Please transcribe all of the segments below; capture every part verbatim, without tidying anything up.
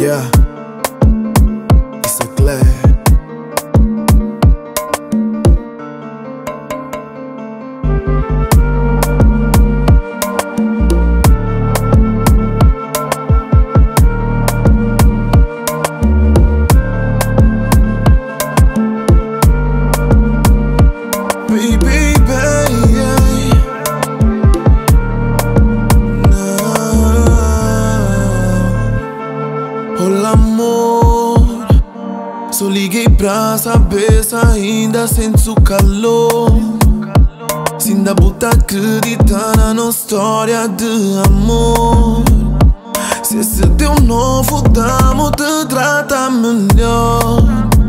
Yeah, isso é claro. Baby, baby, não. Olá, amor. Só liguei pra saber se ainda sentes o calor. Se ainda botar acreditar na nossa história de amor. Se esse teu novo damo te trata melhor.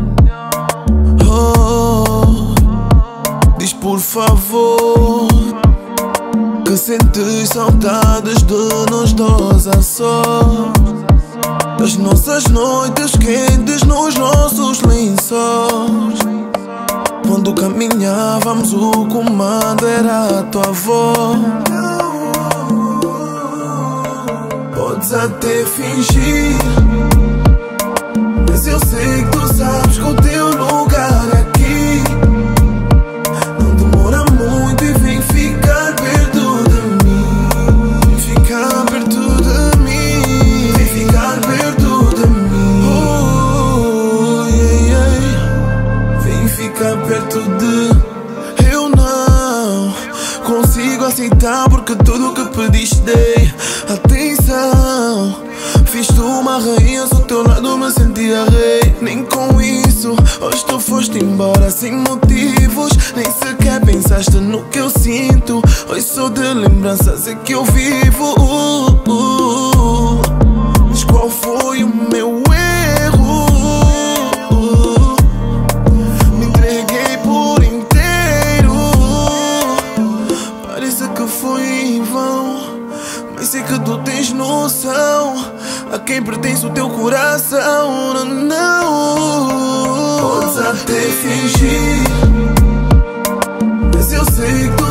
Oh, diz por favor que sentes saudades de nós dois a sós, das nossas noites quentes nos nossos lençóis. Quando caminhávamos o comando era a tua voz. Podes até fingir, mas eu sei que tu sabes que o teu lugar é aqui. Não demora muito e vem ficar perto de mim. Ficar perto de mim. Vem ficar perto de mim. Oh, yeah, yeah. Vem ficar perto de... Eu não consigo aceitar porque tudo o que pediste dei atenção. Fiz-te uma rainha, só ao teu lado me sentia rei. Nem com isso, hoje tu foste embora sem motivos. Nem sequer pensaste no que eu sinto. Hoje só de lembranças é que eu vivo. uh, uh. Diz qual foi o meu erro. Me entreguei por inteiro. Parece que foi em vão, mas sei que tu tens noção a quem pertence o teu coração. Não, não. Podes até fingir, mas eu sei que tu